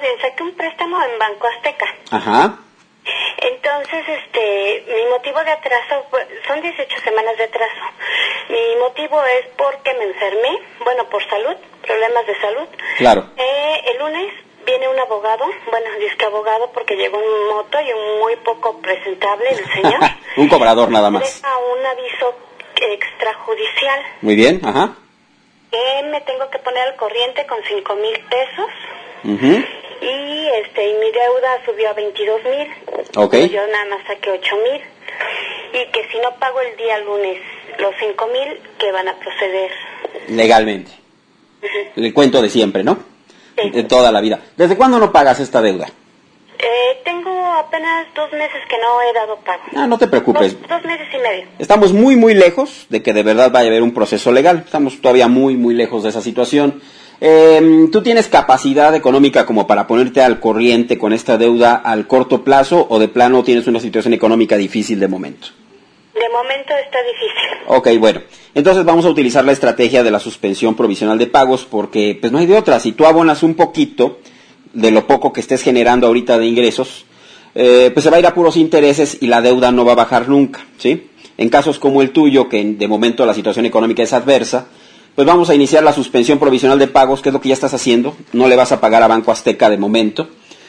bien, saqué un préstamo en Banco Azteca. Ajá. Entonces, mi motivo de atraso, son 18 semanas de atraso. Mi motivo es porque me enfermé, bueno, por salud, problemas de salud. Claro. El lunes viene un abogado, bueno, disque abogado porque llegó en moto y muy poco presentable el señor. Un cobrador nada más. Deja un aviso extrajudicial. Muy bien, ajá. Me tengo que poner al corriente con 5,000 pesos. Uh-huh. Y mi deuda subió a 22,000. Ok. Yo nada más saqué 8,000. Y que si no pago el día lunes los 5,000, que van a proceder legalmente. Uh-huh. El cuento de siempre, ¿no? Sí. De toda la vida. ¿Desde cuándo no pagas esta deuda? Tengo apenas 2 meses que no he dado pago. Ah, no te preocupes. 2 meses y medio. Estamos muy, muy lejos de que de verdad vaya a haber un proceso legal. Estamos todavía muy, muy lejos de esa situación. ¿Tú tienes capacidad económica como para ponerte al corriente con esta deuda al corto plazo o de plano tienes una situación económica difícil de momento? De momento está difícil. Ok, bueno. Entonces vamos a utilizar la estrategia de la suspensión provisional de pagos porque pues no hay de otra. Si tú abonas un poquito de lo poco que estés generando ahorita de ingresos, pues se va a ir a puros intereses y la deuda no va a bajar nunca, ¿sí? En casos como el tuyo, que de momento la situación económica es adversa, pues vamos a iniciar la suspensión provisional de pagos, que es lo que ya estás haciendo. No le vas a pagar a Banco Azteca de momento.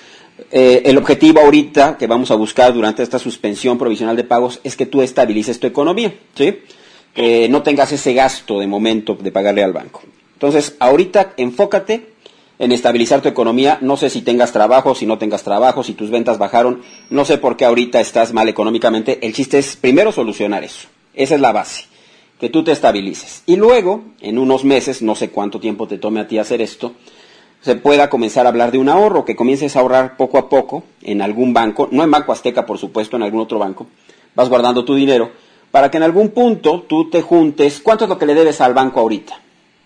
El objetivo ahorita que vamos a buscar durante esta suspensión provisional de pagos es que tú estabilices tu economía, ¿sí? Que no tengas ese gasto de momento de pagarle al banco. Entonces, ahorita enfócate en estabilizar tu economía. No sé si tengas trabajo, si no tengas trabajo, si tus ventas bajaron. No sé por qué ahorita estás mal económicamente. El chiste es primero solucionar eso. Esa es la base. Que tú te estabilices. Y luego, en unos meses, no sé cuánto tiempo te tome a ti hacer esto, se pueda comenzar a hablar de un ahorro, que comiences a ahorrar poco a poco en algún banco, no en Banco Azteca, por supuesto, en algún otro banco. Vas guardando tu dinero para que en algún punto tú te juntes. ¿Cuánto es lo que le debes al banco ahorita?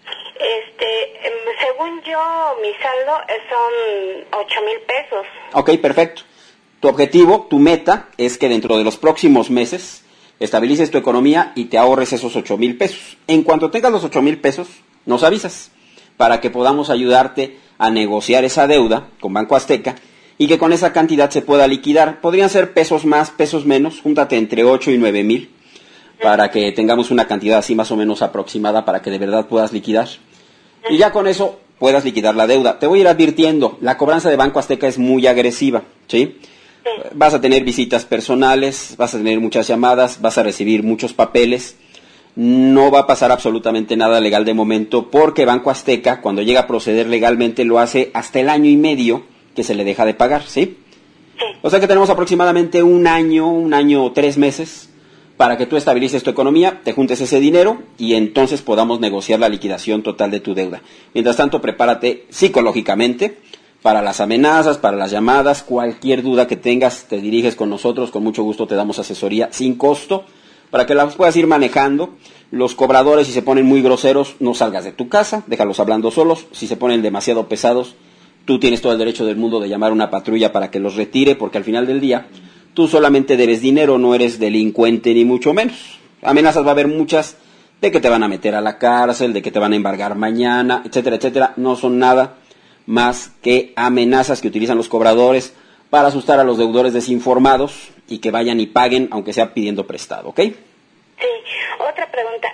Según yo, mi saldo son 8,000 pesos. Ok, perfecto. Tu objetivo, tu meta, es que dentro de los próximos meses estabilices tu economía y te ahorres esos 8,000 pesos. En cuanto tengas los 8,000 pesos, nos avisas para que podamos ayudarte a negociar esa deuda con Banco Azteca y que con esa cantidad se pueda liquidar. Podrían ser pesos más, pesos menos, júntate entre 8 y 9,000 para que tengamos una cantidad así más o menos aproximada para que de verdad puedas liquidar. Y ya con eso puedas liquidar la deuda. Te voy a ir advirtiendo, la cobranza de Banco Azteca es muy agresiva, ¿sí? Vas a tener visitas personales, vas a tener muchas llamadas, vas a recibir muchos papeles. No va a pasar absolutamente nada legal de momento porque Banco Azteca, cuando llega a proceder legalmente, lo hace hasta el 1.5 años que se le deja de pagar, ¿sí? O sea que tenemos aproximadamente un año o 3 meses para que tú estabilices tu economía, te juntes ese dinero y entonces podamos negociar la liquidación total de tu deuda. Mientras tanto, prepárate psicológicamente para las amenazas, para las llamadas, cualquier duda que tengas, te diriges con nosotros, con mucho gusto te damos asesoría sin costo, para que las puedas ir manejando. Los cobradores, si se ponen muy groseros, no salgas de tu casa, déjalos hablando solos. Si se ponen demasiado pesados, tú tienes todo el derecho del mundo de llamar a una patrulla para que los retire, porque al final del día, tú solamente debes dinero, no eres delincuente ni mucho menos. Amenazas va a haber muchas, de que te van a meter a la cárcel, de que te van a embargar mañana, etcétera, etcétera. No son nada más que amenazas que utilizan los cobradores para asustar a los deudores desinformados y que vayan y paguen, aunque sea pidiendo prestado, ¿ok? Sí, otra pregunta.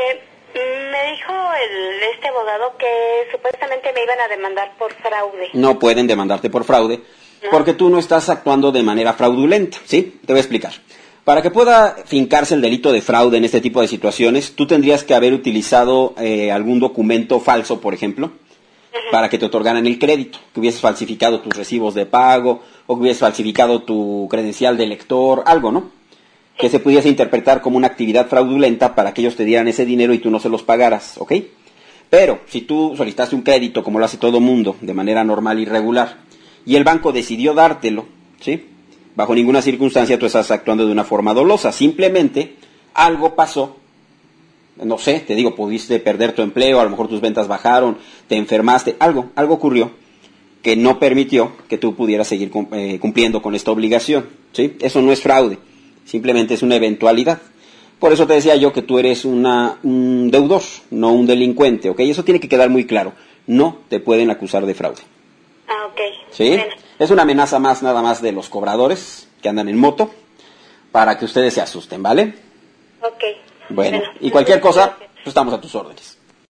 Me dijo este abogado que supuestamente me iban a demandar por fraude. No pueden demandarte por fraude, ¿no? Porque tú no estás actuando de manera fraudulenta, ¿sí? Te voy a explicar. Para que pueda fincarse el delito de fraude en este tipo de situaciones, tú tendrías que haber utilizado algún documento falso, por ejemplo, para que te otorgaran el crédito, que hubieses falsificado tus recibos de pago, o que hubieses falsificado tu credencial de lector, algo, ¿no? Que se pudiese interpretar como una actividad fraudulenta para que ellos te dieran ese dinero y tú no se los pagaras, ¿ok? Pero, si tú solicitaste un crédito, como lo hace todo mundo, de manera normal y regular, y el banco decidió dártelo, ¿sí? Bajo ninguna circunstancia tú estás actuando de una forma dolosa, simplemente algo pasó. No sé, te digo, pudiste perder tu empleo, a lo mejor tus ventas bajaron, te enfermaste, algo ocurrió que no permitió que tú pudieras seguir cumpliendo con esta obligación, ¿sí? Eso no es fraude, simplemente es una eventualidad. Por eso te decía yo que tú eres un deudor, no un delincuente, ¿ok? Eso tiene que quedar muy claro, no te pueden acusar de fraude. Ah, ok. Ok. ¿Sí? Bueno. Es una amenaza más, nada más, de los cobradores que andan en moto, para que ustedes se asusten, ¿vale? Ok. Bueno, y cualquier cosa, pues estamos a tus órdenes.